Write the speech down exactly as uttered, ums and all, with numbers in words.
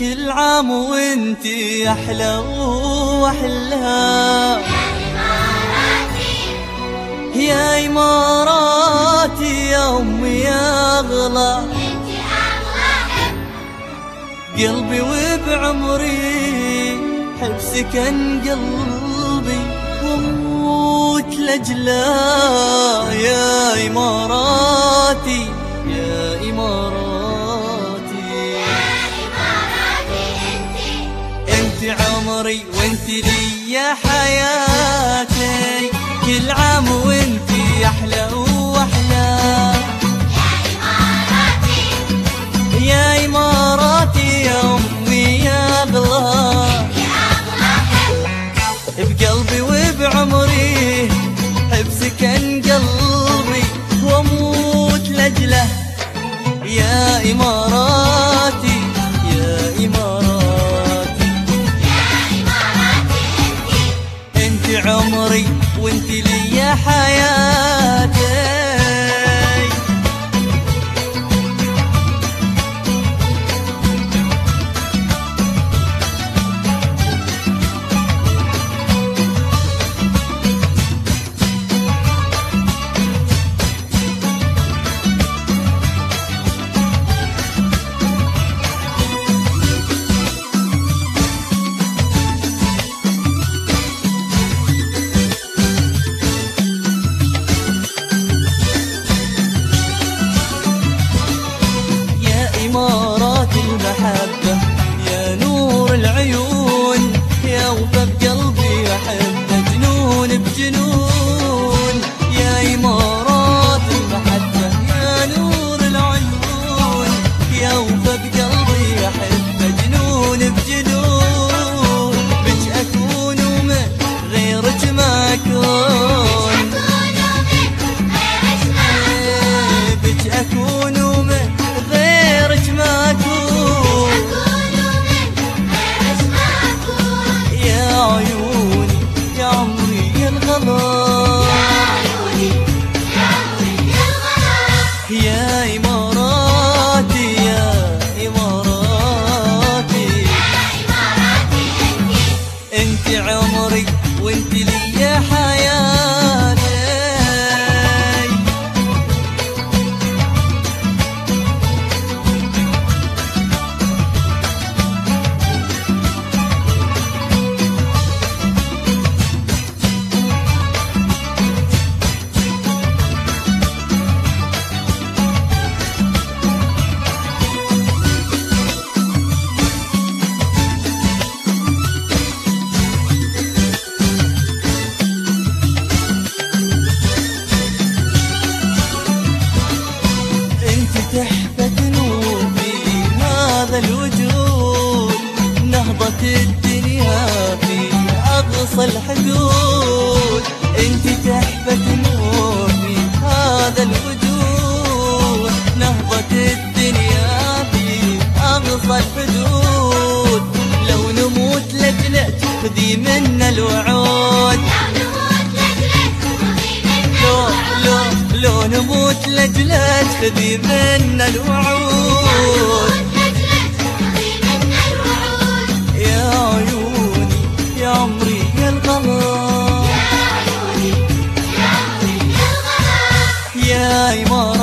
كل عام وانتي أحلى وأحلى يا إماراتي يا أمي يا أغلى قلبي وبعمري حب سكن قلبي واموت لأجله يا إماراتي يا إماراتي يا إماراتي انتي انت عمري وانت لي حياتي كل عام وانت احلى واحلى يا إماراتي يا أمي يا أغلى بقلبي وبعمري حب سكن قلبي واموت لأجله يا إماراتي يا إماراتي انت عمري وانت لي حياتي إمارات المحبة يا نور العيون يا وفا بقلبي أحبه جنون بجنون يا إمارات المحبة يا نور العيون يا وفا بقلبي أحبه جنون بجنون بك أكون ومن غيرك ما أكون بك أكون ومن غيرك ما أكون يا عيوني يا عمري يا الغلا يا إماراتي يا إماراتي انت عمري وانت لي حياتي تحفة نور في هذا الوجود نهضة الدنيا في أقصى الحدود انت تحفة نور في هذا الوجود نهضة الدنيا في أقصى الحدود لو نموت لجلك خذي منا الوعود لو نموت لجلك خذي منا الوعود يا عيوني يا عمري يا الغلا يا إماراتي